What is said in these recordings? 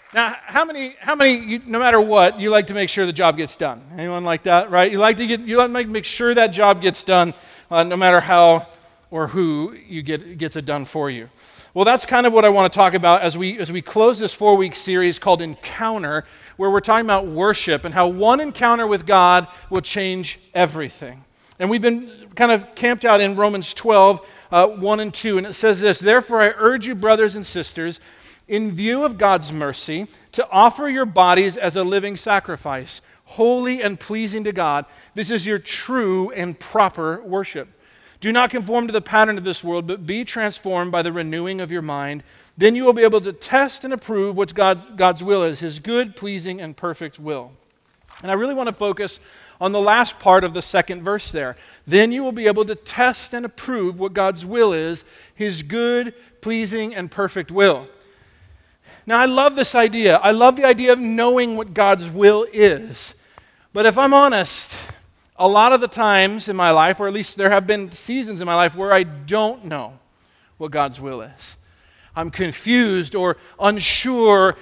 Now, how many, no matter what, you like to make sure the job gets done? Anyone like that, right? You like to make sure that job gets done, no matter how or who gets it done for you. Well, that's kind of what I want to talk about as we close this 4-week series called Encounter, where we're talking about worship and how one encounter with God will change everything. And we've been kind of camped out in Romans 12, 1 and 2, and it says this: "Therefore I urge you, brothers and sisters, in view of God's mercy, to offer your bodies as a living sacrifice, holy and pleasing to God. This is your true and proper worship. Do not conform to the pattern of this world, but be transformed by the renewing of your mind. Then you will be able to test and approve what God's will is, His good, pleasing, and perfect will." And I really want to focus on the last part of the second verse there. Then you will be able to test and approve what God's will is, His good, pleasing, and perfect will. Now, I love this idea. I love the idea of knowing what God's will is. But if I'm honest, a lot of the times in my life, or at least there have been seasons in my life where I don't know what God's will is. I'm confused or unsure,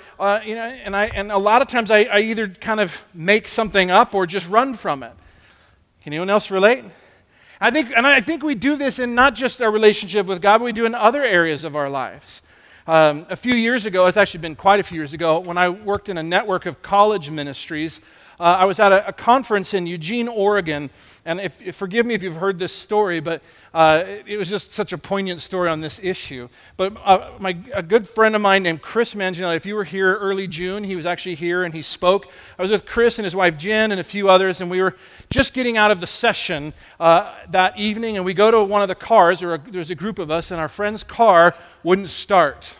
and a lot of times I either kind of make something up or just run from it. Can anyone else relate? I think we do this in not just our relationship with God, but we do in other areas of our lives. A few years ago, it's actually been quite a few years ago, when I worked in a network of college ministries, I was at a conference in Eugene, Oregon, and forgive me if you've heard this story, but it was just such a poignant story on this issue. But a good friend of mine named Chris Manginelli, if you were here early June, he was actually here and he spoke. I was with Chris and his wife Jen and a few others, and we were just getting out of the session that evening, and we go to one of the cars, there's a group of us, and our friend's car wouldn't start.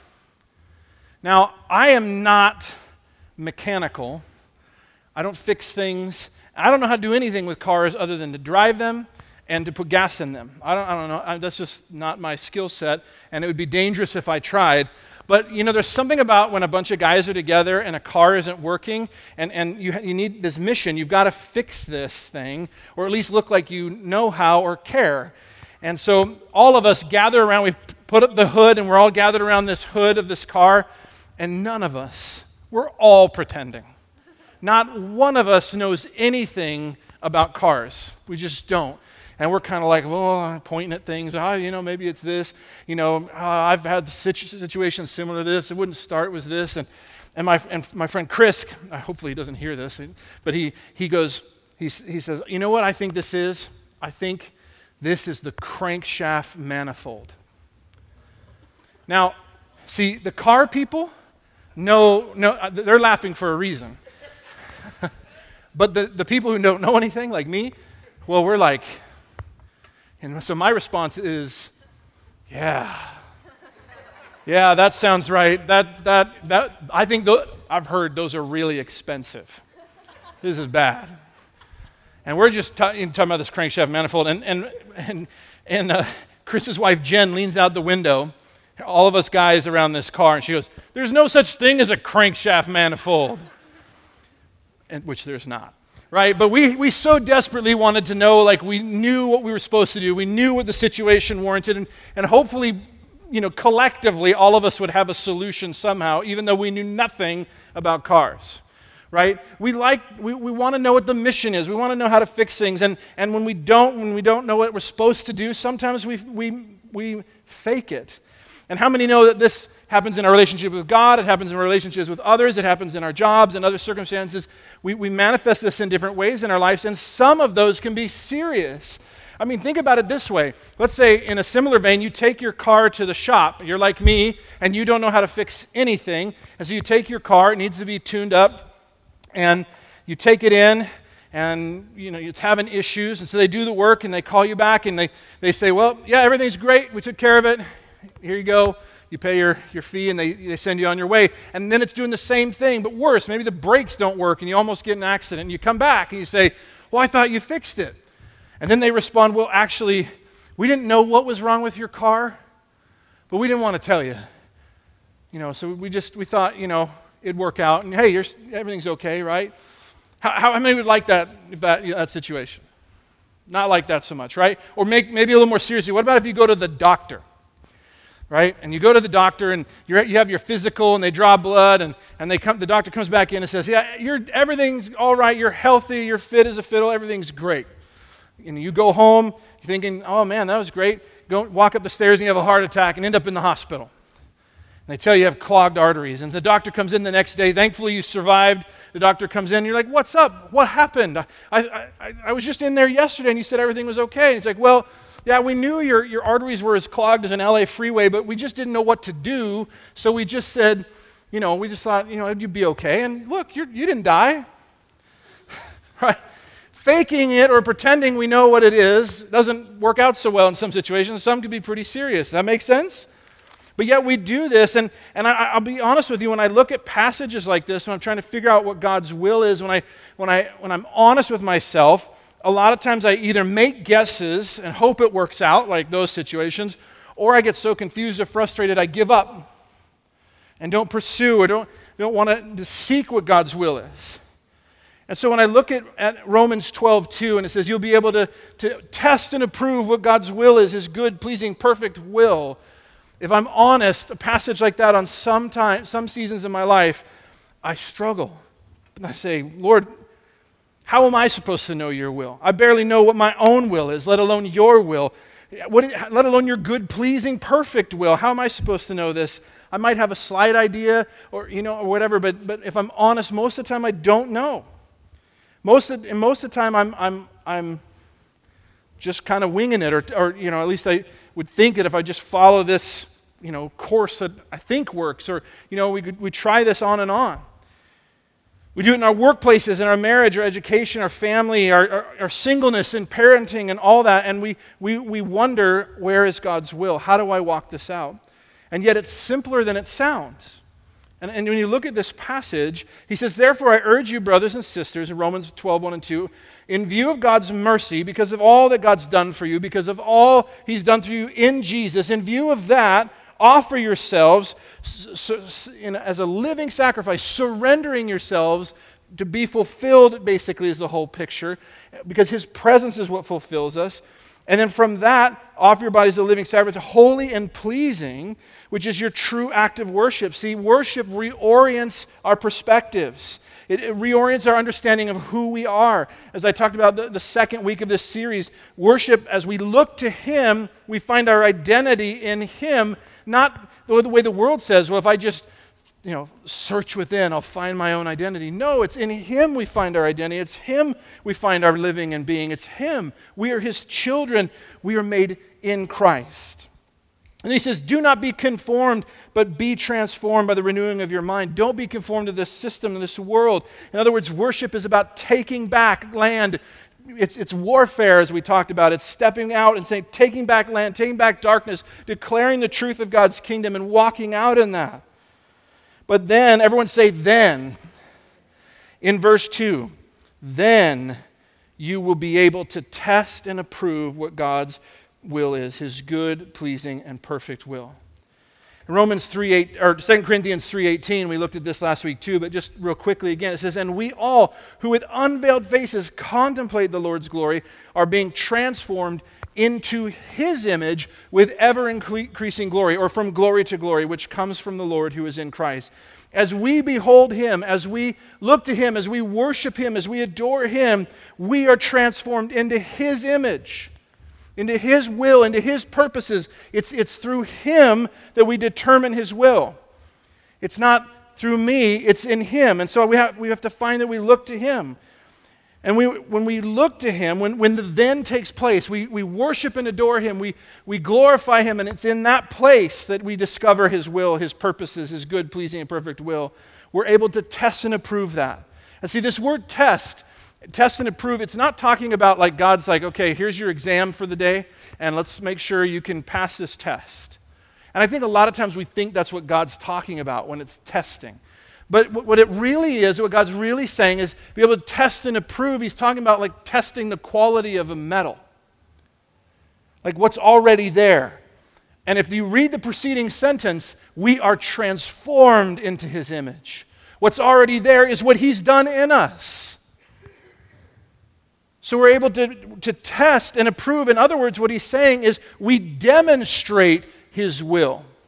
Now, I am not mechanical. I don't fix things. I don't know how to do anything with cars other than to drive them and to put gas in them. I don't know. That's just not my skill set, and it would be dangerous if I tried. But, there's something about when a bunch of guys are together and a car isn't working, and you need this mission. You've got to fix this thing, or at least look like you know how or care. And so all of us gather around. We put up the hood, and we're all gathered around this hood of this car, and none of us, we're all pretending. Not one of us knows anything about cars. We just don't. And we're kind of like, well, pointing at things. Maybe it's this. I've had situations similar to this. It wouldn't start with this. And my friend Chris, hopefully he doesn't hear this, but he says, you know what I think this is? I think this is the crankshaft manifold. Now, see, the car people, no, they're laughing for a reason. But the people who don't know anything, like me, well, we're like, and so my response is, yeah, that sounds right. That I think I've heard those are really expensive. This is bad. And we're just talking about this crankshaft manifold, and Chris's wife Jen leans out the window, all of us guys around this car, and she goes, "There's no such thing as a crankshaft manifold." Which there's not, right? But we so desperately wanted to know, like we knew what we were supposed to do. We knew what the situation warranted, and hopefully, collectively, all of us would have a solution somehow, even though we knew nothing about cars, right? We want to know what the mission is. We want to know how to fix things, and when we don't know what we're supposed to do, sometimes we fake it. And how many know that this happens in our relationship with God, it happens in our relationships with others, it happens in our jobs and other circumstances. We manifest this in different ways in our lives, and some of those can be serious. I mean, think about it this way. Let's say in a similar vein, you take your car to the shop. You're like me, and you don't know how to fix anything. And so you take your car, it needs to be tuned up, and you take it in, and it's having issues, and so they do the work, and they call you back, and they say, well, yeah, everything's great, we took care of it, here you go. You pay your fee, and they send you on your way. And then it's doing the same thing, but worse. Maybe the brakes don't work, and you almost get in an accident. And you come back, and you say, well, I thought you fixed it. And then they respond, well, actually, we didn't know what was wrong with your car, but we didn't want to tell you. So we thought, it'd work out. And, hey, everything's okay, right? How many would like that situation? Not like that so much, right? Or maybe a little more seriously, what about if you go to the doctor? right? And you go to the doctor, and you have your physical, and they draw blood, and the doctor comes back in and says, yeah, everything's all right, you're healthy, you're fit as a fiddle, everything's great. And you go home, you're thinking, oh man, that was great. Go walk up the stairs, and you have a heart attack, and end up in the hospital. And they tell you have clogged arteries. And the doctor comes in the next day. Thankfully, you survived. The doctor comes in. And you're like, what's up? What happened? I was just in there yesterday, and you said everything was okay. And he's like, well, yeah, we knew your arteries were as clogged as an LA freeway, but we just didn't know what to do. So we just said, we just thought, you'd be okay. And look, you didn't die. Right? Faking it or pretending we know what it is doesn't work out so well in some situations. Some can be pretty serious. Does that make sense? But yet we do this, and I'll be honest with you, when I look at passages like this, when I'm trying to figure out what God's will is, when I'm honest with myself, a lot of times I either make guesses and hope it works out, like those situations, or I get so confused or frustrated I give up and don't pursue or don't want to seek what God's will is. And so when I look at Romans 12:2, and it says you'll be able to test and approve what God's will is, His good, pleasing, perfect will. If I'm honest, a passage like that on some seasons in my life, I struggle. And I say, Lord, how am I supposed to know your will? I barely know what my own will is, let alone your will. Let alone your good, pleasing, perfect will. How am I supposed to know this? I might have a slight idea or whatever, but if I'm honest, most of the time I don't know. Most of the time I'm just kind of winging it, or at least I would think that if I just follow this, course that I think works, or we try this on and on. We do it in our workplaces, in our marriage, our education, our family, our singleness, and parenting, and all that, and we wonder, where is God's will? How do I walk this out? And yet it's simpler than it sounds. And when you look at this passage, he says, therefore I urge you, brothers and sisters, in Romans 12:1 and 2, in view of God's mercy, because of all that God's done for you, because of all He's done through you in Jesus, in view of that, offer yourselves as a living sacrifice, surrendering yourselves to be fulfilled, basically, is the whole picture, because His presence is what fulfills us. And then from that, offer your bodies as a living sacrifice, holy and pleasing, which is your true act of worship. See, worship reorients our perspectives. It reorients our understanding of who we are. As I talked about the second week of this series, worship, as we look to Him, we find our identity in Him, not the way the world says, well, if I just search within, I'll find my own identity. No, it's in Him we find our identity. It's Him we find our living and being. It's Him. We are His children. We are made in Christ. And he says, do not be conformed, but be transformed by the renewing of your mind. Don't be conformed to this system, this world. In other words, worship is about taking back land. It's warfare, as we talked about. It's stepping out and saying, taking back land, taking back darkness, declaring the truth of God's kingdom and walking out in that. But then, everyone say then, in verse 2, then you will be able to test and approve what God's will is, His good, pleasing, and perfect will. In Romans 3:8 or 2 Corinthians 3:18, we looked at this last week too, but just real quickly again, it says, and we all who with unveiled faces contemplate the Lord's glory are being transformed into His image with ever-increasing glory, or from glory to glory, which comes from the Lord who is in Christ. As we behold Him, as we look to Him, as we worship Him, as we adore Him, we are transformed into His image, into His will, into His purposes. It's through Him that we determine His will. It's not through me, it's in Him. And so we have to find that we look to Him. And when we look to Him, when the then takes place, we worship and adore Him, we glorify Him, and it's in that place that we discover His will, His purposes, His good, pleasing, and perfect will. We're able to test and approve that. And see, this word test and approve, it's not talking about like God's like, okay, here's your exam for the day, and let's make sure you can pass this test. And I think a lot of times we think that's what God's talking about when it's testing. But what it really is, what God's really saying is be able to test and approve. He's talking about like testing the quality of a metal. Like what's already there. And if you read the preceding sentence, we are transformed into His image. What's already there is what He's done in us. So we're able to test and approve. In other words, what He's saying is we demonstrate His will.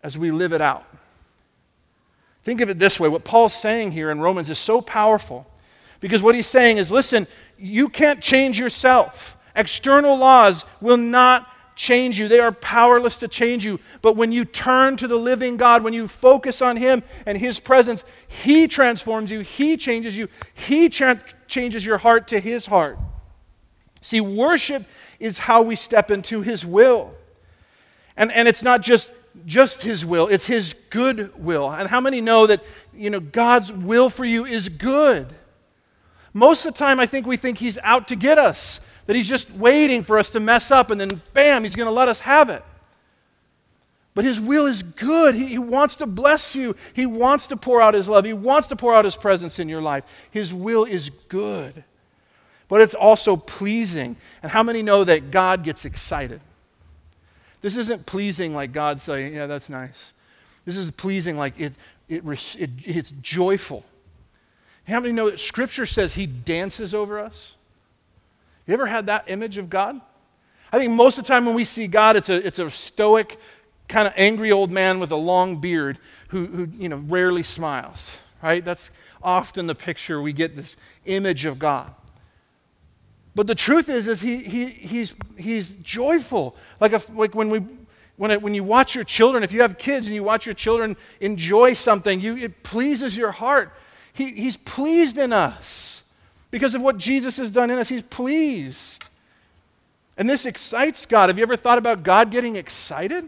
as we live it out. Think of it this way. What Paul's saying here in Romans is so powerful because what he's saying is, listen, you can't change yourself. External laws will not change you. They are powerless to change you. But when you turn to the living God, when you focus on Him and His presence, He transforms you. He changes you. He changes your heart to His heart. See, worship is how we step into His will. And it's not just His will, it's His good will. And how many know that, God's will for you is good? Most of the time, I think we think He's out to get us, that He's just waiting for us to mess up, and then bam, He's going to let us have it. But His will is good. He wants to bless you. He wants to pour out His love. He wants to pour out His presence in your life. His will is good. But it's also pleasing. And how many know that God gets excited? This isn't pleasing like God saying, yeah, that's nice. This is pleasing like it's joyful. How many know that Scripture says He dances over us? You ever had that image of God? I think most of the time when we see God, it's a stoic, kind of angry old man with a long beard who rarely smiles, right? That's often the picture we get, this image of God. But the truth is he's joyful. Like when you watch your children, if you have kids and you watch your children enjoy something, it pleases your heart. He's pleased in us. Because of what Jesus has done in us, He's pleased. And this excites God. Have you ever thought about God getting excited?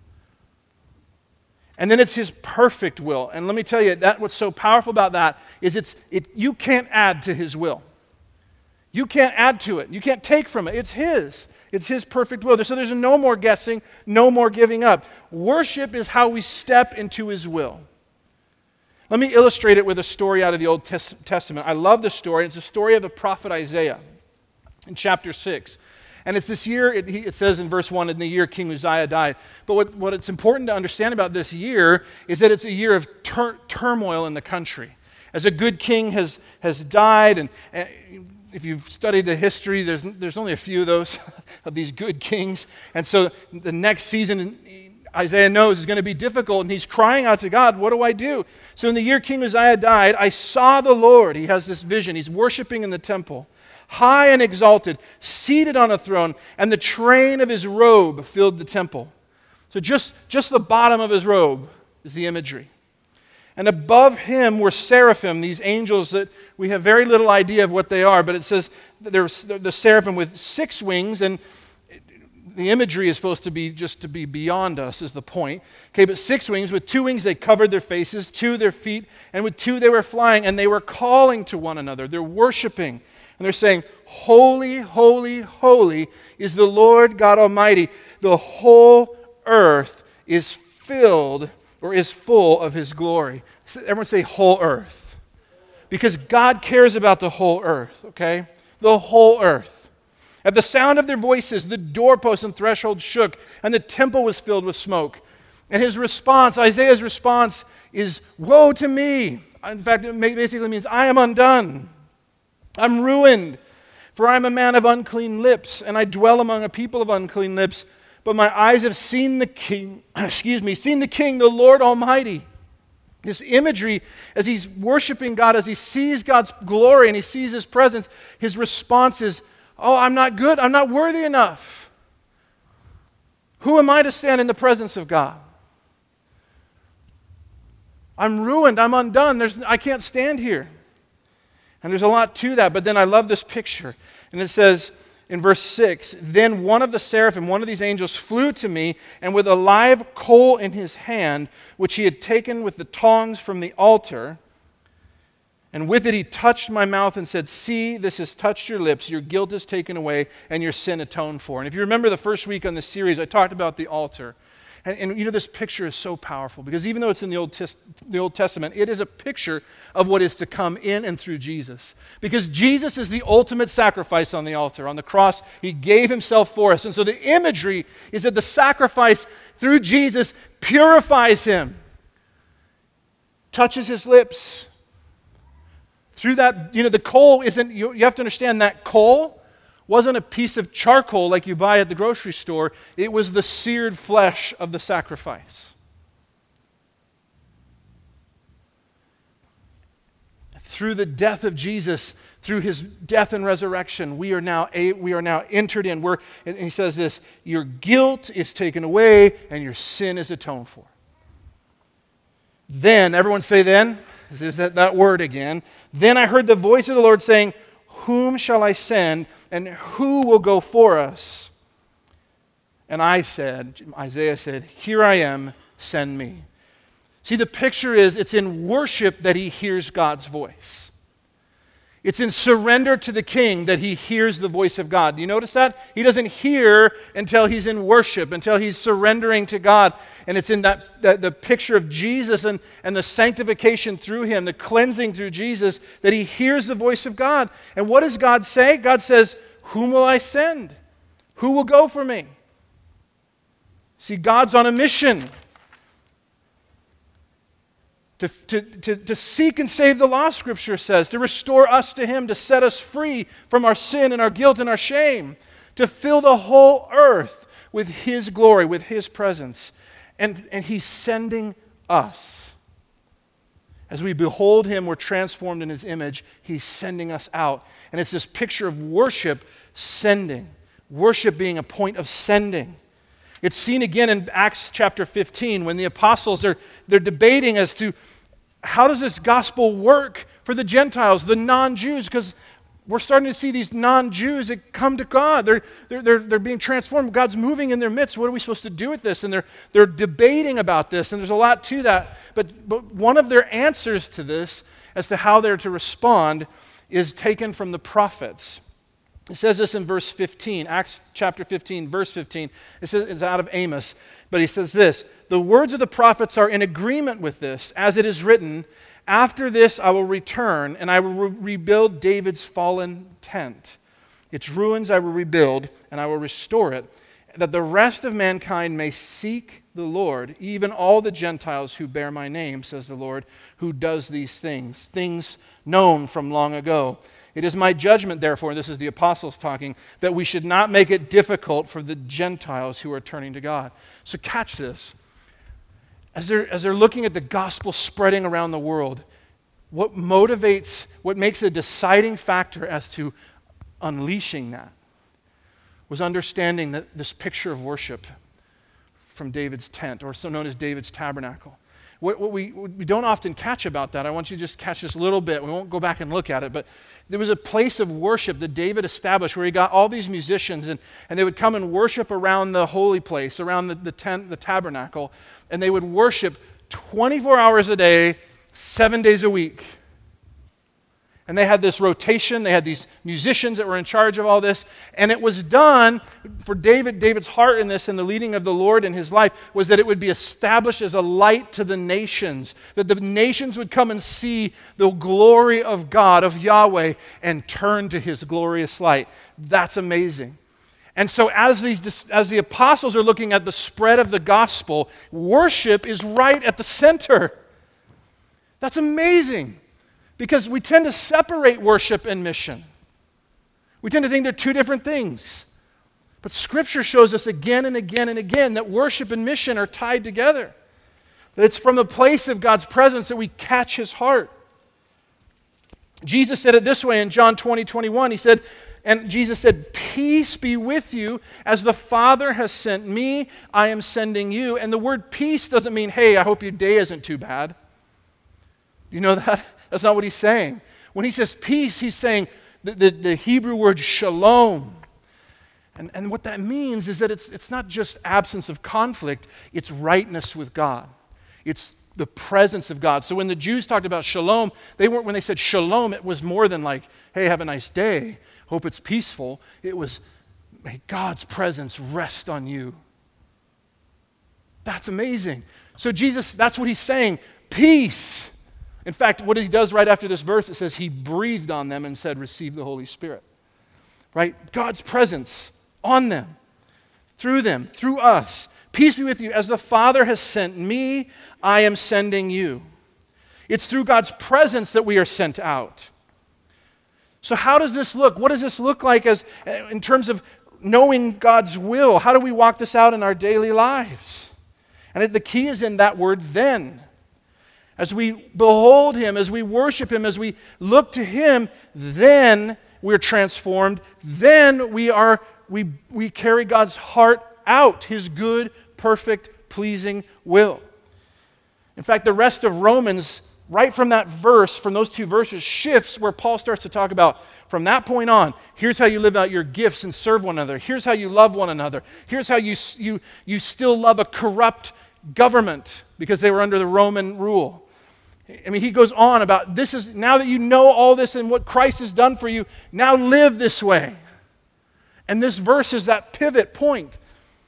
And then it's His perfect will. And let me tell you, what's so powerful about that is you can't add to His will. You can't add to it. You can't take from it. It's His. It's His perfect will. So there's no more guessing, no more giving up. Worship is how we step into His will. Let me illustrate it with a story out of the Old Testament. I love this story. It's the story of the prophet Isaiah in chapter 6. And it's this year, it says in verse 1, in the year King Uzziah died. But what it's important to understand about this year is that it's a year of turmoil in the country. As a good king has died, and if you've studied the history, there's only a few of those, of these good kings. And so the next season, Isaiah knows is going to be difficult, and he's crying out to God, what do I do? So in the year King Uzziah died, I saw the Lord. He has this vision. He's worshiping in the temple, high and exalted, seated on a throne, and the train of His robe filled the temple. So just the bottom of His robe is the imagery. And above Him were seraphim, these angels that we have very little idea of what they are, but it says that they're the seraphim with 6 wings, and the imagery is supposed to be just to be beyond us is the point. Okay, but 6 wings. With 2 wings they covered their faces, 2 their feet, and with 2 they were flying, and they were calling to one another. They're worshiping, and they're saying, holy, holy, holy is the Lord God Almighty. The whole earth is filled or is full of His glory. Everyone say whole earth. Because God cares about the whole earth, okay? The whole earth. At the sound of their voices, the doorposts and thresholds shook, and the temple was filled with smoke. And his response, Isaiah's response, is, woe to me. In fact, it basically means, I am undone. I'm ruined, for I am a man of unclean lips, and I dwell among a people of unclean lips. But my eyes have seen the King, seen the King, the Lord Almighty. This imagery, as he's worshiping God, as he sees God's glory and he sees His presence, his response is, oh, I'm not good. I'm not worthy enough. Who am I to stand in the presence of God? I'm ruined. I'm undone. I can't stand here. And there's a lot to that. But then I love this picture. And it says in verse 6, then one of the seraphim, one of these angels, flew to me, and with a live coal in his hand, which he had taken with the tongs from the altar, and with it he touched my mouth and said, see, this has touched your lips, your guilt is taken away, and your sin atoned for. And if you remember the first week on this series, I talked about the altar. And this picture is so powerful, because even though it's in the Old Testament, it is a picture of what is to come in and through Jesus. Because Jesus is the ultimate sacrifice on the altar. On the cross, He gave Himself for us. And so the imagery is that the sacrifice through Jesus purifies Him, touches His lips. Through that, the coal isn't, you have to understand that coal wasn't a piece of charcoal like you buy at the grocery store. It was the seared flesh of the sacrifice. through the death of Jesus, through his death and resurrection, we are now entered in. And he says this, your guilt is taken away and your sin is atoned for. Then, everyone say then, is that word again. Then I heard the voice of the Lord saying, whom shall I send and who will go for us? And Isaiah said, here I am, send me. See, the picture is it's in worship that he hears God's voice. It's in surrender to the king that he hears the voice of God. Do you notice that? He doesn't hear until he's in worship, until he's surrendering to God. And it's in the picture of Jesus and the sanctification through him, the cleansing through Jesus, that he hears the voice of God. And what does God say? God says, whom will I send? Who will go for me? See, God's on a mission to seek and save the lost, Scripture says, to restore us to him, to set us free from our sin and our guilt and our shame, to fill the whole earth with his glory, with his presence. And he's sending us. As we behold him, we're transformed in his image. He's sending us out. And it's this picture of worship sending. Worship being a point of sending. It's seen again in Acts chapter 15 when the apostles they're debating as to how does this gospel work for the Gentiles, the non-Jews, because we're starting to see these non-Jews that come to God. They're being transformed. God's moving in their midst. What are we supposed to do with this? And they're debating about this, and there's a lot to that. But one of their answers to this as to how they're to respond is taken from the prophets. It says this in verse 15, Acts chapter 15, verse 15. It says it's out of Amos, but he says this, the words of the prophets are in agreement with this, as it is written, after this I will return, and I will rebuild David's fallen tent. Its ruins I will rebuild, and I will restore it, that the rest of mankind may seek the Lord, even all the Gentiles who bear my name, says the Lord, who does these things known from long ago. It is my judgment, therefore, and this is the apostles talking, that we should not make it difficult for the Gentiles who are turning to God. So catch this. As they're looking at the gospel spreading around the world, what makes a deciding factor as to unleashing that was understanding that this picture of worship from David's tent, or so known as David's tabernacle. What we don't often catch about that, I want you to just catch this a little bit. We won't go back and look at it, but there was a place of worship that David established where he got all these musicians, and they would come and worship around the holy place, around the tent, the tabernacle, and they would worship 24 hours a day, 7 days a week. And they had this rotation, they had these musicians that were in charge of all this, and it was done for David's heart in this and the leading of the Lord in his life was that it would be established as a light to the nations, that the nations would come and see the glory of God, of Yahweh, and turn to his glorious light. That's amazing. And so as the apostles are looking at the spread of the gospel, worship is right at the center. That's amazing. Because we tend to separate worship and mission. We tend to think they're two different things. But Scripture shows us again and again and again that worship and mission are tied together. That it's from the place of God's presence that we catch his heart. Jesus said it this way in John 20:21. He said, and Jesus said, peace be with you. As the Father has sent me, I am sending you. And the word peace doesn't mean, hey, I hope your day isn't too bad. Do you know that? That's not what he's saying. When he says peace, he's saying the Hebrew word shalom. And what that means is that it's not just absence of conflict, it's rightness with God. It's the presence of God. So when the Jews talked about shalom, when they said shalom, it was more than like, hey, have a nice day, hope it's peaceful. It was, may God's presence rest on you. That's amazing. So Jesus, that's what he's saying, peace. In fact, what he does right after this verse, it says he breathed on them and said, receive the Holy Spirit. Right? God's presence on them, through us. Peace be with you. As the Father has sent me, I am sending you. It's through God's presence that we are sent out. So how does this look? What does this look like in terms of knowing God's will? How do we walk this out in our daily lives? And the key is in that word then. as we behold Him, as we worship Him, as we look to Him, then we're transformed. Then we carry God's heart out, His good, perfect, pleasing will. In fact, the rest of Romans, right from that verse, from those two verses, shifts where Paul starts to talk about, from that point on, here's how you live out your gifts and serve one another. Here's how you love one another. Here's how you still love a corrupt government because they were under the Roman rule. I mean, he goes on about this is, now that you know all this and what Christ has done for you, now live this way. And this verse is that pivot point.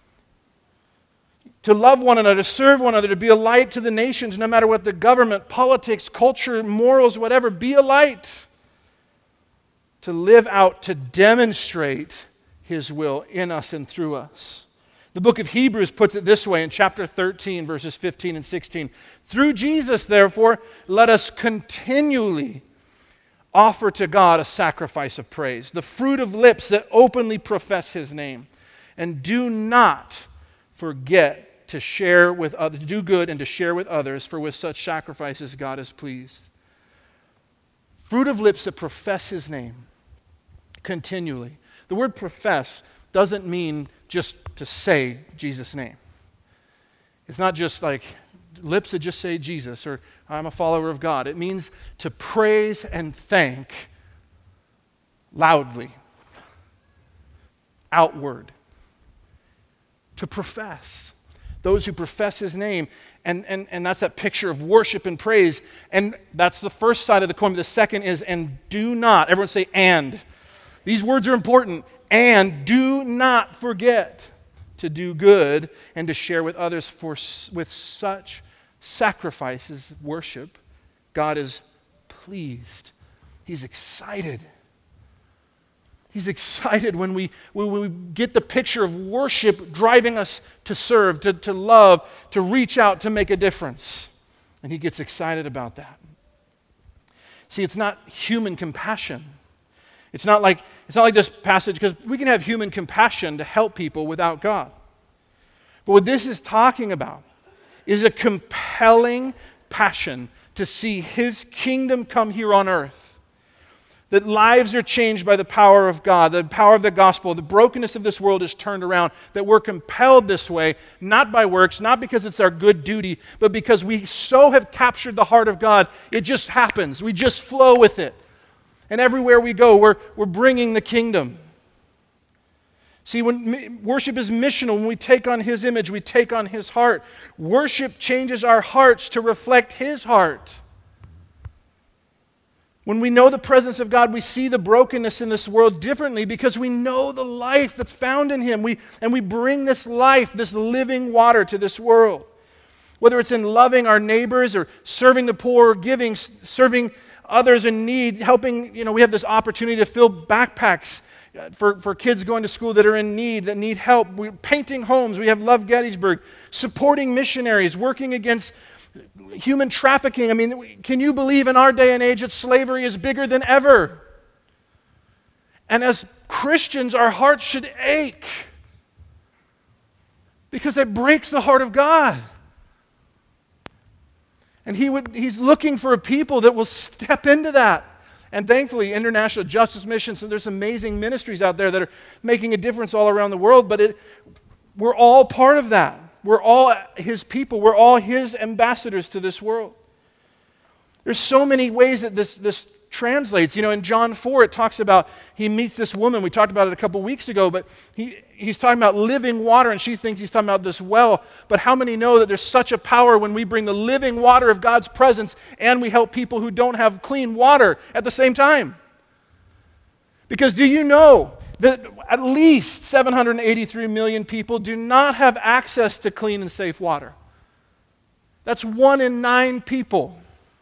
To love one another, to serve one another, to be a light to the nations, no matter what the government, politics, culture, morals, whatever, be a light. To live out, to demonstrate His will in us and through us. The book of Hebrews puts it this way in chapter 13, verses 15 and 16. Through Jesus, therefore, let us continually offer to God a sacrifice of praise, the fruit of lips that openly profess His name. And do not forget to share with others, to do good and to share with others, for with such sacrifices God is pleased. Fruit of lips that profess His name continually. The word profess doesn't mean just to say Jesus' name. It's not just like lips that just say Jesus or I'm a follower of God. It means to praise and thank loudly, outward, to profess. Those who profess His name, and that's that picture of worship and praise. And that's the first side of the coin. The second is, and do not, everyone say and. These words are important. And do not forget to do good and to share with others, for with such sacrifices, worship, God is pleased. He's excited. He's excited when we get the picture of worship driving us to serve, to love, to reach out, to make a difference. And He gets excited about that. See, it's not human compassion. It's not like this passage, because we can have human compassion to help people without God. But what this is talking about is a compelling passion to see His kingdom come here on earth. That lives are changed by the power of God, the power of the gospel. The brokenness of this world is turned around. That we're compelled this way, not by works, not because it's our good duty, but because we so have captured the heart of God, it just happens. We just flow with it. And everywhere we go, we're bringing the kingdom. See, when worship is missional, when we take on His image, we take on His heart. Worship changes our hearts to reflect His heart. When we know the presence of God, we see the brokenness in this world differently because we know the life that's found in Him. And we bring this life, this living water to this world. Whether it's in loving our neighbors or serving the poor, or giving, serving others in need, helping, we have this opportunity to fill backpacks for kids going to school that are in need, that need help. We're painting homes. We have Love Gettysburg, supporting missionaries, working against human trafficking. I mean, can you believe in our day and age that slavery is bigger than ever? And as Christians, our hearts should ache because it breaks the heart of God. And He's looking for a people that will step into that. And thankfully, International Justice Mission, so there's amazing ministries out there that are making a difference all around the world, but we're all part of that. We're all His people. We're all His ambassadors to this world. There's so many ways that this translates. In John 4, it talks about He meets this woman. We talked about it a couple weeks ago, but he's talking about living water, and she thinks He's talking about this well. But how many know that there's such a power when we bring the living water of God's presence and we help people who don't have clean water at the same time? Because do you know that at least 783 million people do not have access to clean and safe water? That's 1 in 9 people.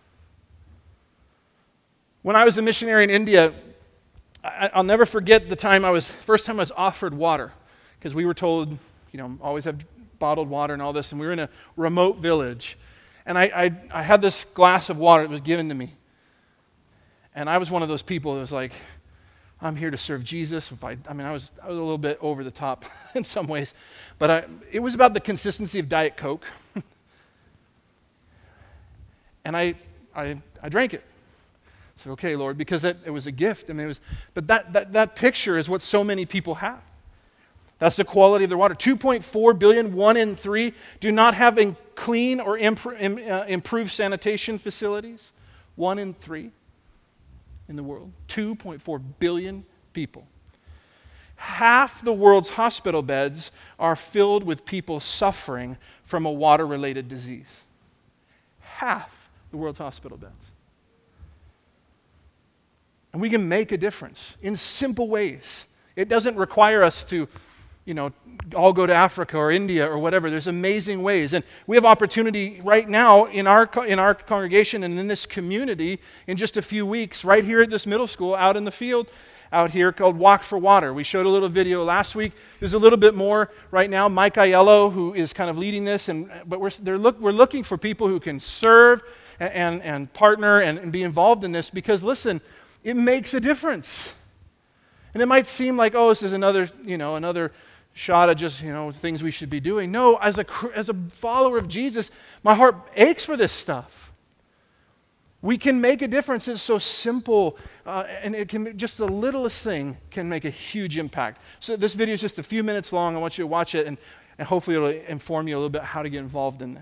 When I was a missionary in India, I'll never forget the first time I was offered water, because we were told, always have bottled water and all this, and we were in a remote village, and I had this glass of water that was given to me, and I was one of those people that was like, I'm here to serve Jesus. I was a little bit over the top in some ways, but it was about the consistency of Diet Coke. And I drank it. I said, okay, Lord, because it was a gift. I mean, but that picture is what so many people have. That's the quality of their water. 2.4 billion, 1 in 3, do not have clean or improved sanitation facilities. 1 in 3 in the world. 2.4 billion people. Half the world's hospital beds are filled with people suffering from a water-related disease. Half the world's hospital beds. And we can make a difference in simple ways. It doesn't require us to, all go to Africa or India or whatever. There's amazing ways. And we have opportunity right now in our congregation and in this community in just a few weeks, right here at this middle school, out in the field, out here called Walk for Water. We showed a little video last week. There's a little bit more right now. Mike Aiello, who is kind of leading this, but we're looking for people who can serve and partner and be involved in this because, listen, it makes a difference. And it might seem like, this is another shot at just, things we should be doing. No, as a follower of Jesus, my heart aches for this stuff. We can make a difference. It's so simple, and it can just the littlest thing can make a huge impact. So this video is just a few minutes long. I want you to watch it, and hopefully it'll inform you a little bit how to get involved in this.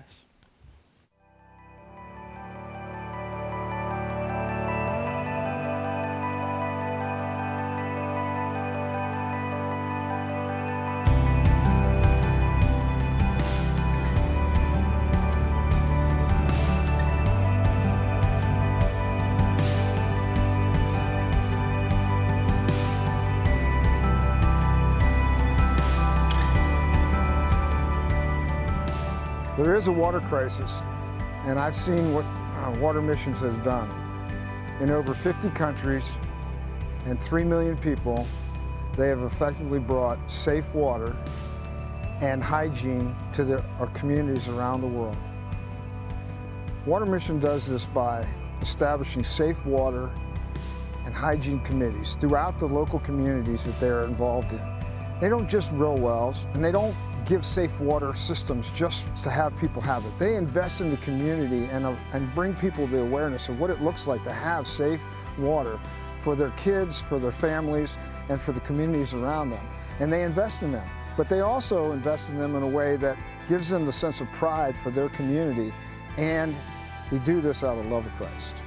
There is a water crisis, and I've seen what Water Missions has done. In over 50 countries and 3 million people, they have effectively brought safe water and hygiene to our communities around the world. Water Mission does this by establishing safe water and hygiene committees throughout the local communities that they're involved in. They don't just drill wells, and they don't give safe water systems just to have people have it. They invest in the community and bring people the awareness of what it looks like to have safe water for their kids, for their families, and for the communities around them. And they invest in them. But they also invest in them in a way that gives them the sense of pride for their community. And we do this out of love of Christ.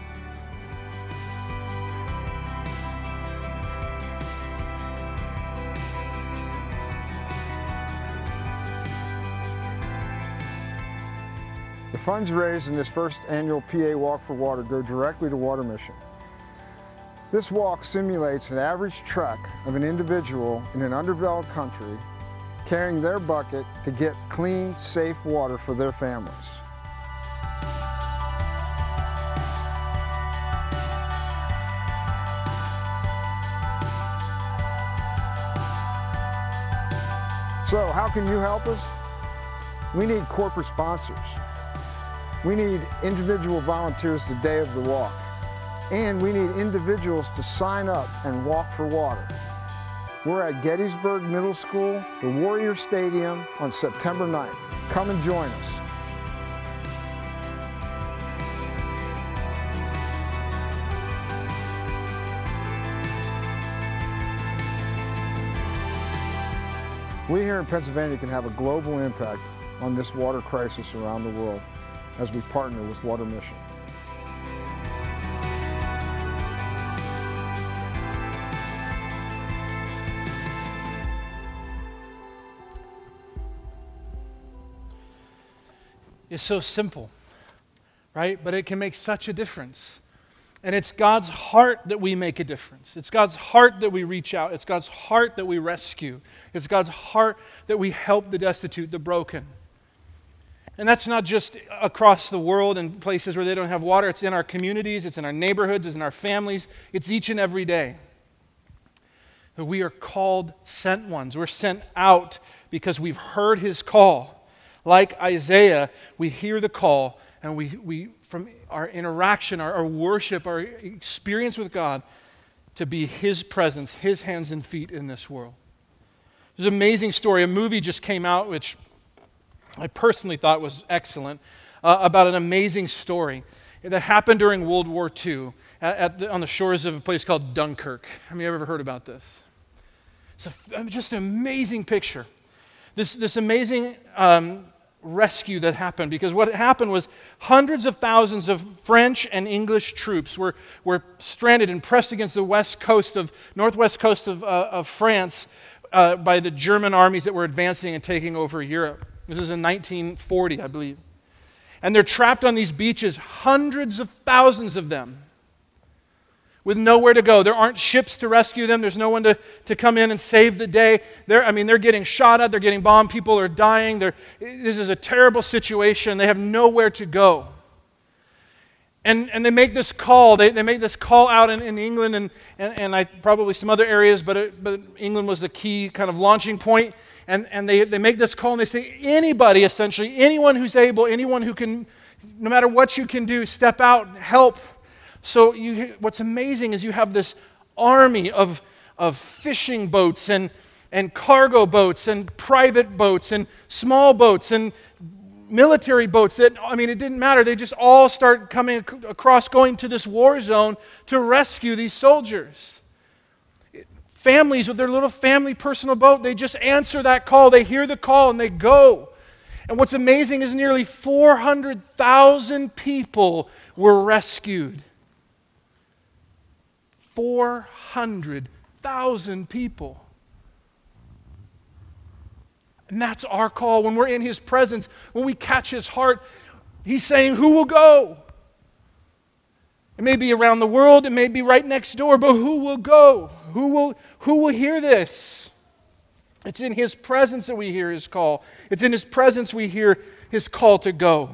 The funds raised in this first annual PA Walk for Water go directly to Water Mission. This walk simulates an average trek of an individual in an underdeveloped country carrying their bucket to get clean, safe water for their families. So, how can you help us? We need corporate sponsors. We need individual volunteers the day of the walk. And we need individuals to sign up and walk for water. We're at Gettysburg Middle School, the Warrior Stadium, on September 9th. Come and join us. We here in Pennsylvania can have a global impact on this water crisis around the world as we partner with Water Mission. It's so simple, right? But it can make such a difference. And it's God's heart that we make a difference. It's God's heart that we reach out. It's God's heart that we rescue. It's God's heart that we help the destitute, the broken. And that's not just across the world and places where they don't have water. It's in our communities, it's in our neighborhoods, it's in our families. It's each and every day. But we are called sent ones. We're sent out because we've heard His call. Like Isaiah, we hear the call, and we from our interaction, our worship, our experience with God, to be His presence, His hands and feet in this world. There's an amazing story. A movie just came out, which I personally thought was excellent, about an amazing story. that happened during World War II on the shores of a place called Dunkirk. Have you ever heard about this? It's just an amazing picture. This amazing rescue that happened, because what happened was hundreds of thousands of French and English troops were stranded and pressed against the northwest coast of France by the German armies that were advancing and taking over Europe. This is in 1940, I believe. And they're trapped on these beaches, hundreds of thousands of them, with nowhere to go. There aren't ships to rescue them. There's no one to come in and save the day. They're getting shot at. They're getting bombed. People are dying. This is a terrible situation. They have nowhere to go. And they make this call. They make this call out in England and probably some other areas, but England was the key kind of launching point. And they make this call and they say, anybody, essentially, anyone who's able, anyone who can, no matter what you can do, step out, help. So what's amazing is you have this army of fishing boats and cargo boats and private boats and small boats and military boats. It didn't matter. They just all start coming across, going to this war zone to rescue these soldiers. Families with their little family personal boat, they just answer that call. They hear the call and they go. And what's amazing is nearly 400,000 people were rescued. 400,000 people. And that's our call when we're in His presence, when we catch His heart. He's saying, who will go? It may be around the world, it may be right next door, but who will go? Who will hear this? It's in His presence that we hear His call. It's in His presence we hear His call to go.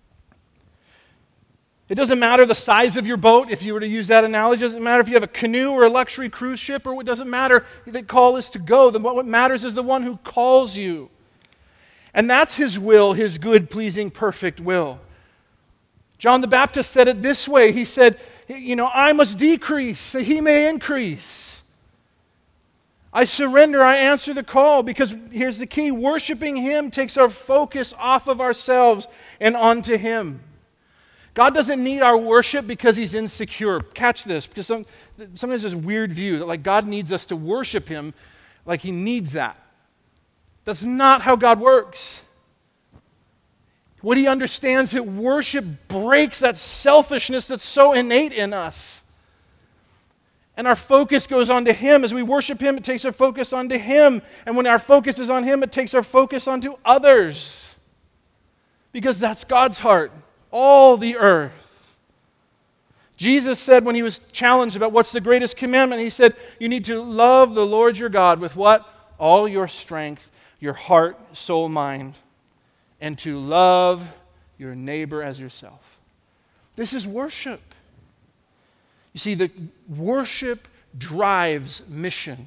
It doesn't matter the size of your boat, if you were to use that analogy. It doesn't matter if you have a canoe or a luxury cruise ship, or it doesn't matter if the call is to go. What matters is the one who calls you. And that's His will, His good, pleasing, perfect will. John the Baptist said it this way. He said, I must decrease so He may increase. I surrender, I answer the call, because here's the key. Worshiping Him takes our focus off of ourselves and onto Him. God doesn't need our worship because He's insecure. Catch this, because sometimes there's a weird view that like God needs us to worship Him like He needs that. That's not how God works. What He understands that worship breaks that selfishness that's so innate in us. And our focus goes onto Him. As we worship Him, it takes our focus onto Him. And when our focus is on Him, it takes our focus onto others. Because that's God's heart. All the earth. Jesus said when He was challenged about what's the greatest commandment, He said, you need to love the Lord your God with what? All your strength, your heart, soul, mind, and to love your neighbor as yourself. This is worship. You see, the worship drives mission.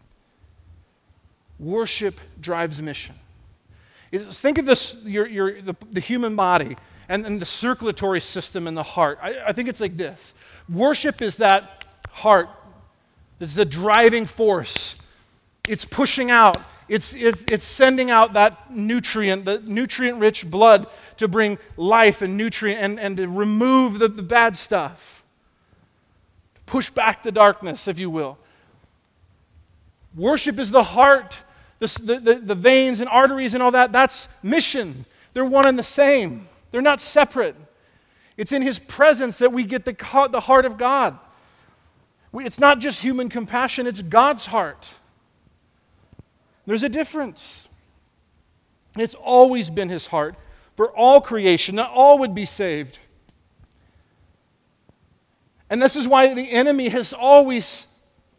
Worship drives mission. Think of this, the human body and the circulatory system in the heart. I think it's like this. Worship is that heart. It's the driving force. It's pushing out. It's sending out that nutrient, the nutrient-rich blood to bring life and nutrient and to remove the bad stuff. Push back the darkness, if you will. Worship is the heart, the veins and arteries and all that. That's mission. They're one and the same. They're not separate. It's in His presence that we get the heart of God. It's not just human compassion, it's God's heart. There's a difference. And it's always been His heart for all creation, that all would be saved. And this is why the enemy has always,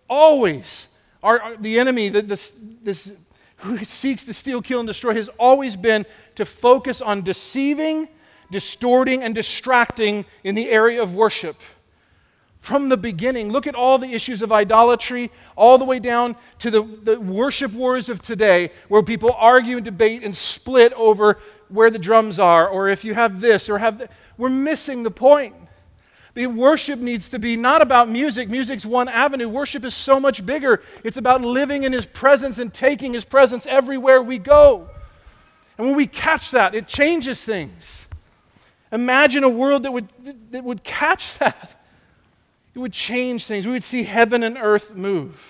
the enemy, this who seeks to steal, kill, and destroy, has always been to focus on deceiving, distorting, and distracting in the area of worship. From the beginning, look at all the issues of idolatry, all the way down to the worship wars of today, where people argue and debate and split over where the drums are, or if you have this or have that. We're missing the point. Worship needs to be not about music. Music's one avenue. Worship is so much bigger. It's about living in His presence and taking His presence everywhere we go. And when we catch that, it changes things. Imagine a world that would catch that. It would change things. We would see heaven and earth move.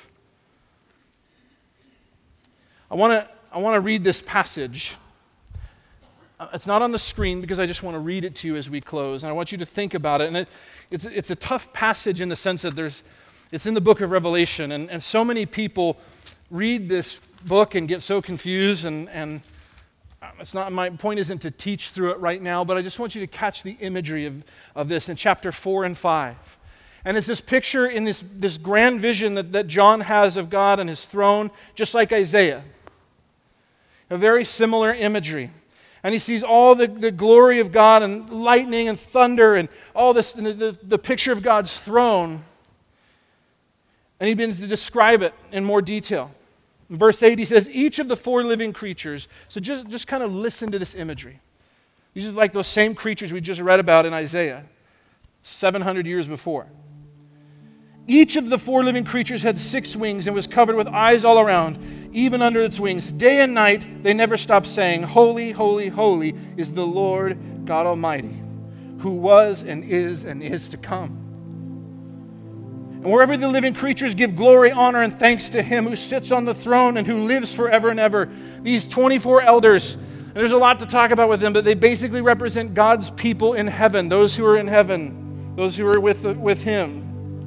I want to read this passage. It's not on the screen because I just want to read it to you as we close. And I want you to think about it. And it's a tough passage in the sense that it's in the book of Revelation. And so many people read this book and get so confused. And it's not, my point isn't to teach through it right now, but I just want you to catch the imagery of this in chapter 4 and 5. And it's this picture in this grand vision that John has of God and his throne, just like Isaiah. A very similar imagery. And he sees all the glory of God and lightning and thunder and all this, the picture of God's throne. And he begins to describe it in more detail. In verse 8, he says, each of the 4 living creatures, so just kind of listen to this imagery. These are like those same creatures we just read about in Isaiah, 700 years before. Each of the 4 living creatures had 6 wings and was covered with eyes all around, even under its wings. Day and night they never stopped saying, holy, holy, holy is the Lord God Almighty, who was and is to come. And wherever the living creatures give glory, honor, and thanks to Him who sits on the throne and who lives forever and ever, these 24 elders, and there's a lot to talk about with them, but they basically represent God's people in heaven, those who are in heaven, those who are with Him.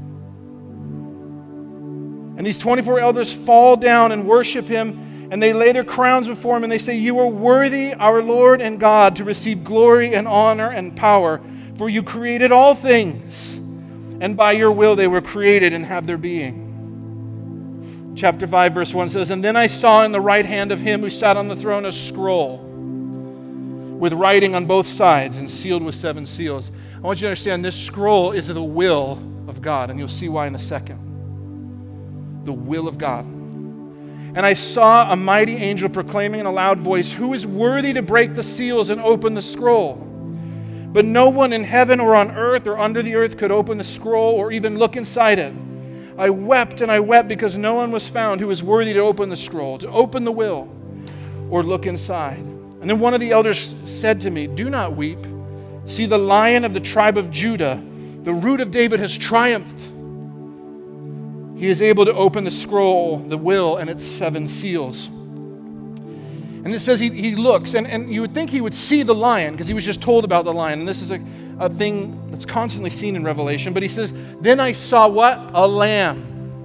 And these 24 elders fall down and worship Him, and they lay their crowns before Him, and they say, you are worthy, our Lord and God, to receive glory and honor and power, for you created all things, and by your will they were created and have their being. Chapter 5, verse 1 says, and then I saw in the right hand of Him who sat on the throne a scroll with writing on both sides and sealed with 7 seals. I want you to understand this scroll is the will of God, and you'll see why in a second. The will of God. And I saw a mighty angel proclaiming in a loud voice, who is worthy to break the seals and open the scroll? But no one in heaven or on earth or under the earth could open the scroll or even look inside it. I wept and I wept because no one was found who was worthy to open the scroll, to open the will, or look inside. And then one of the elders said to me, do not weep. See, the Lion of the tribe of Judah, the Root of David, has triumphed. He is able to open the scroll, the will, and its 7 seals. And it says he looks, and you would think he would see the lion, because he was just told about the lion. And this is a thing that's constantly seen in Revelation. But he says, then I saw what? A lamb.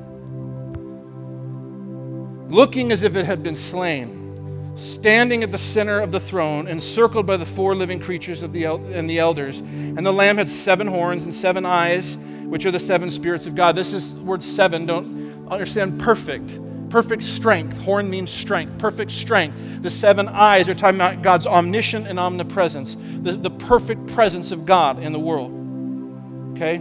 Looking as if it had been slain, standing at the center of the throne, encircled by the 4 living creatures and the elders. And the lamb had 7 horns and 7 eyes, which are the 7 spirits of God. This is word 7. Don't understand perfect. Perfect strength. Horn means strength. Perfect strength. The 7 eyes are talking about God's omniscience and omnipresence. The perfect presence of God in the world. Okay?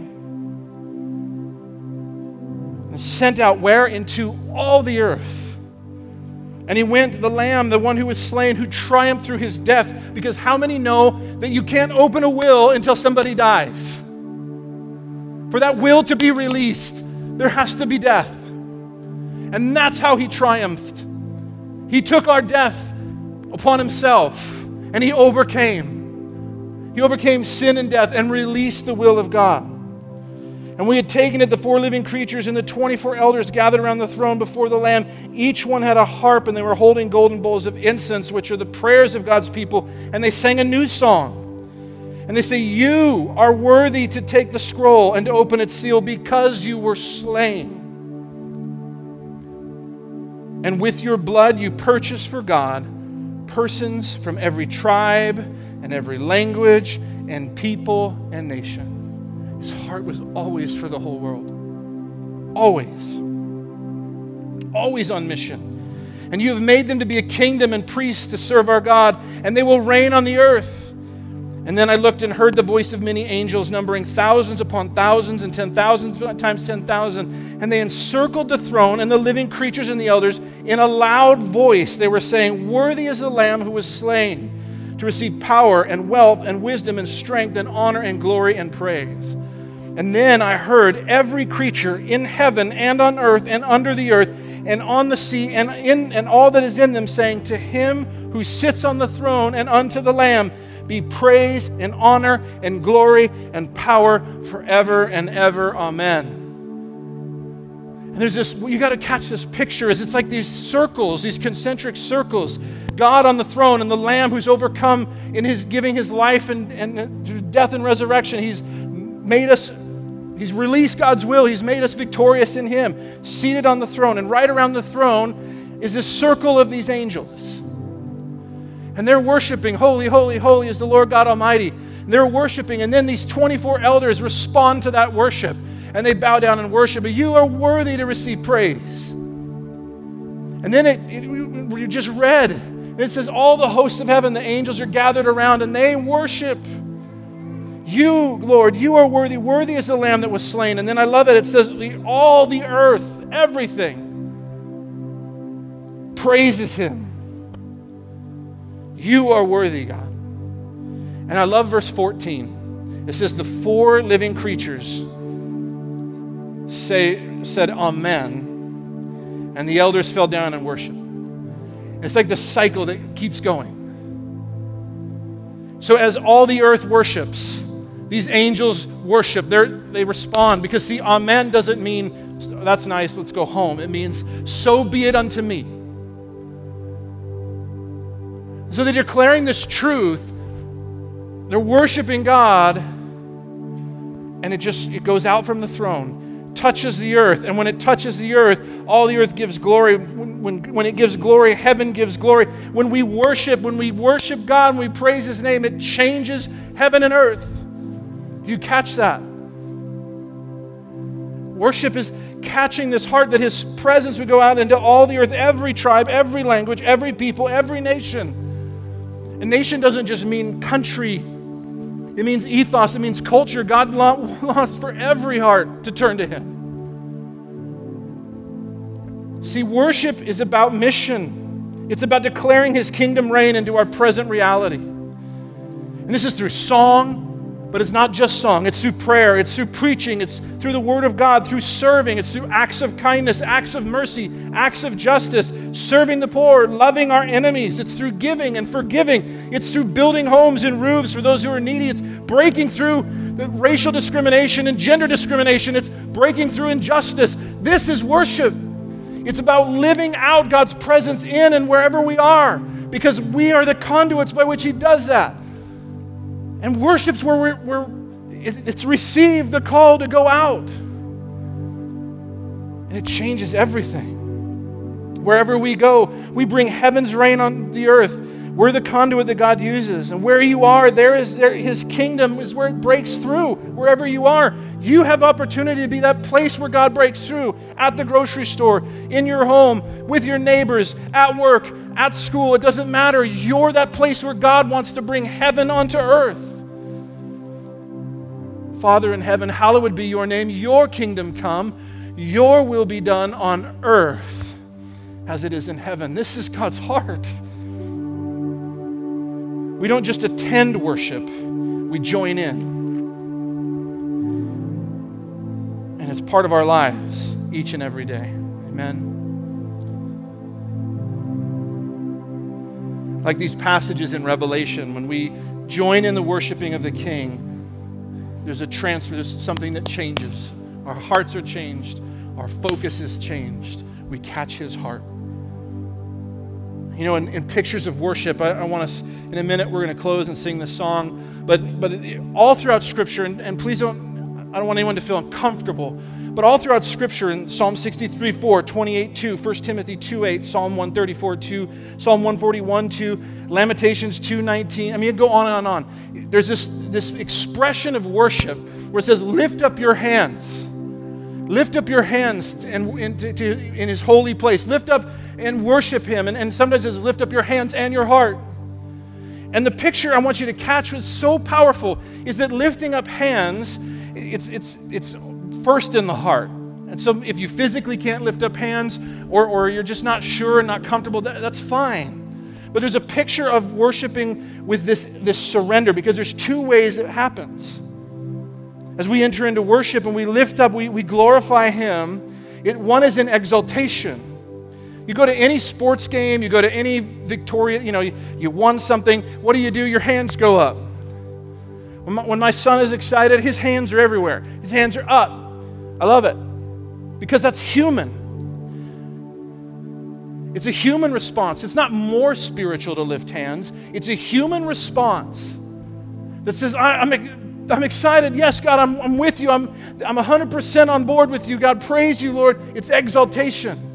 And sent out where? Into all the earth. And he went, the Lamb, the one who was slain, who triumphed through his death. Because how many know that you can't open a will until somebody dies? For that will to be released, there has to be death. And that's how he triumphed. He took our death upon himself, and he overcame. He overcame sin and death and released the will of God. And we had taken it, the 4 living creatures and the 24 elders gathered around the throne before the Lamb. Each one had a harp, and they were holding golden bowls of incense, which are the prayers of God's people. And they sang a new song. And they say, you are worthy to take the scroll and to open its seal because you were slain. And with your blood you purchased for God persons from every tribe and every language and people and nation. His heart was always for the whole world. Always. Always on mission. And you have made them to be a kingdom and priests to serve our God, and they will reign on the earth. And then I looked and heard the voice of many angels, numbering thousands upon thousands and 10,000 times 10,000. And they encircled the throne and the living creatures and the elders. In a loud voice they were saying, worthy is the Lamb who was slain to receive power and wealth and wisdom and strength and honor and glory and praise. And then I heard every creature in heaven and on earth and under the earth and on the sea and all that is in them saying, to him who sits on the throne and unto the Lamb, be praise and honor and glory and power forever and ever. Amen. And there's this, you got to catch this picture, is it's like these circles, these concentric circles. God on the throne and the Lamb who's overcome in his giving his life and through death and resurrection. He's released God's will. He's made us victorious in him, seated on the throne. And right around the throne is this circle of these angels. And they're worshiping, holy, holy, holy is the Lord God Almighty. And they're worshiping, and then these 24 elders respond to that worship. And they bow down and worship. But you are worthy to receive praise. And then we just read, it says all the hosts of heaven, the angels are gathered around and they worship. You, Lord, you are worthy. Worthy is the Lamb that was slain. And then I love it. It says all the earth, everything praises him. You are worthy, God. And I love verse 14. It says the four living creatures said amen, and the elders fell down and worshiped. It's like the cycle that keeps going. So as all the earth worships, these angels worship. They respond, because see, amen doesn't mean that's nice, let's go home. It means so be it unto me. So they're declaring this truth. They're worshiping God, and it goes out from the throne, touches the earth, and when it touches the earth, all the earth gives glory. When it gives glory, heaven gives glory. When we worship God, when we praise his name, it changes heaven and earth. You catch that? Worship is catching this heart that his presence would go out into all the earth, every tribe, every language, every people, every nation. A nation doesn't just mean country. It means ethos. It means culture. God wants for every heart to turn to him. See, worship is about mission. It's about declaring his kingdom reign into our present reality. And this is through song, but it's not just song. It's through prayer. It's through preaching. It's through the word of God, through serving. It's through acts of kindness, acts of mercy, acts of justice, serving the poor, loving our enemies. It's through giving and forgiving. It's through building homes and roofs for those who are needy. It's breaking through the racial discrimination and gender discrimination. It's breaking through injustice. This is worship. It's about living out God's presence in and wherever we are, because we are the conduits by which he does that. And worship's where it's received the call to go out. And it changes everything. Wherever we go, we bring heaven's reign on the earth. We're the conduit that God uses. And where you are, his kingdom is where it breaks through. Wherever you are, you have opportunity to be that place where God breaks through. At the grocery store, in your home, with your neighbors, at work, at school. It doesn't matter. You're that place where God wants to bring heaven onto earth. Father in heaven, hallowed be your name. Your kingdom come. Your will be done on earth as it is in heaven. This is God's heart. We don't just attend worship, we join in. And it's part of our lives each and every day. Amen. Like these passages in Revelation, when we join in the worshiping of the King, there's a transfer, there's something that changes. Our hearts are changed. Our focus is changed. We catch his heart. You know, in pictures of worship, I want us, in a minute, we're going to close and sing this song. But all throughout Scripture, and please I don't want anyone to feel uncomfortable, but all throughout Scripture, in Psalm 63:4, 28:2, 1 Timothy 2:8, Psalm 134:2, Psalm 141:2, Lamentations 2:19. I mean, it go on and on. There's this expression of worship where it says, lift up your hands. Lift up your hands in his holy place. Lift up and worship him. And sometimes it says, lift up your hands and your heart. And the picture I want you to catch was so powerful is that lifting up hands, it's first in the heart. And so if you physically can't lift up hands or you're just not sure and not comfortable, that's fine. But there's a picture of worshiping with this surrender, because there's two ways it happens. As we enter into worship and we lift up, we glorify him. One is in exaltation. You go to any sports game, you go to any Victoria, you won something. What do? Your hands go up. When my son is excited, his hands are everywhere. His hands are up. I love it because that's human. It's a human response. It's not more spiritual to lift hands. It's a human response that says, I'm excited. Yes, God, I'm with you. I'm 100% on board with you. God, praise you, Lord. It's exaltation.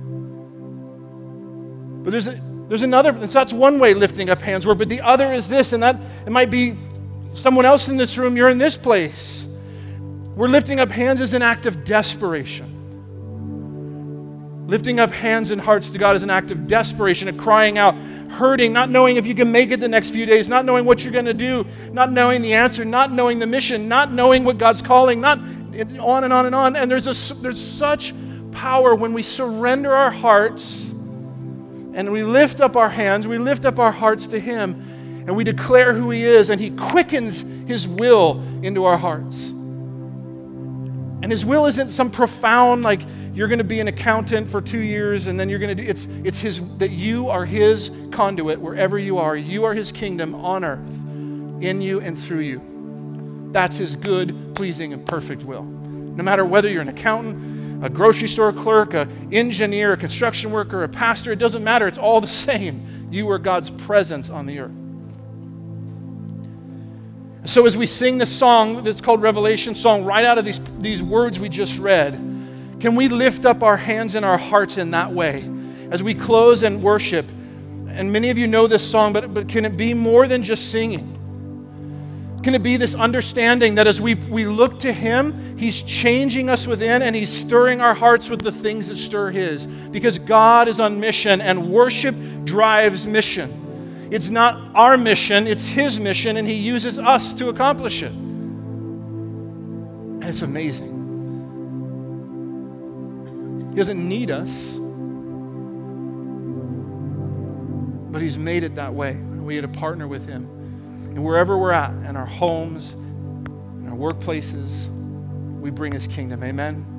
But there's another, so that's one way lifting up hands work, but the other is this, and that it might be someone else in this room, you're in this place. We're lifting up hands as an act of desperation. Lifting up hands and hearts to God is an act of desperation, of crying out, hurting, not knowing if you can make it the next few days, not knowing what you're going to do, not knowing the answer, not knowing the mission, not knowing what God's calling, not on and on and on. And there's such power when we surrender our hearts and we lift up our hands, we lift up our hearts to Him, and we declare who He is, and He quickens His will into our hearts. And His will isn't some profound, like, you're going to be an accountant for 2 years, and then you're going to do, it's His, that you are His conduit wherever you are. You are His kingdom on earth, in you and through you. That's His good, pleasing, and perfect will. No matter whether you're an accountant, a grocery store clerk, an engineer, a construction worker, a pastor, it doesn't matter. It's all the same. You are God's presence on the earth. So as we sing this song that's called Revelation Song, right out of these words we just read, can we lift up our hands and our hearts in that way as we close and worship? And many of you know this song, but can it be more than just singing? Can it be this understanding that as we look to Him, He's changing us within and He's stirring our hearts with the things that stir His? Because God is on mission and worship drives mission. It's not our mission, it's His mission, and He uses us to accomplish it. And it's amazing. He doesn't need us, but He's made it that way. We had to partner with Him. And wherever we're at, in our homes, in our workplaces, we bring His kingdom. Amen?